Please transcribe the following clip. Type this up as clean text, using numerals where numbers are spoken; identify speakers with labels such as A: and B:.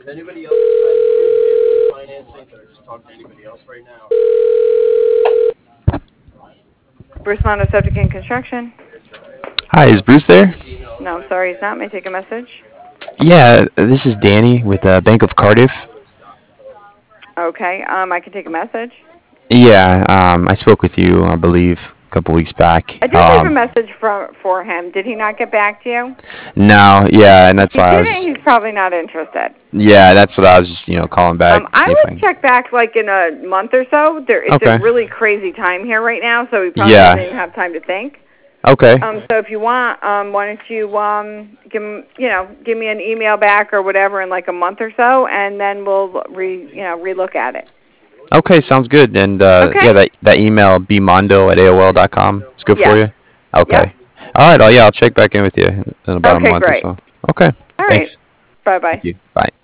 A: Anybody else besides financing? Can I just talk to anybody else right now?
B: Bruce Mondo, Septic and Construction.
C: Hi, is Bruce there?
B: No, I'm sorry, he's not. May I take a message?
C: Yeah, this is Danny with Bank of Cardiff.
B: Okay, I can take a message.
C: Yeah, I spoke with you, I believe, a couple weeks back.
B: I did leave a message for him. Did he not get back to you?
C: No, yeah, and that's
B: He
C: why I was
B: didn't. He's probably not interested.
C: Yeah, that's what I was just, calling back.
B: I would check back like in a month or so. It's
C: Okay.
B: a really crazy time here right now, so he probably
C: Yeah.
B: doesn't even have time to think.
C: Okay.
B: So if you want, why don't you give me an email back or whatever in like a month or so, and then we'll relook at it.
C: Okay, sounds good. And
B: Okay.
C: yeah, that email bmondo@aol.com. It's good for you. Okay.
B: Yep.
C: All right. I'll check back in with you in about a month
B: great.
C: or so. Okay.
B: All
C: Thanks.
B: right. Bye bye.
C: Thank you. Bye.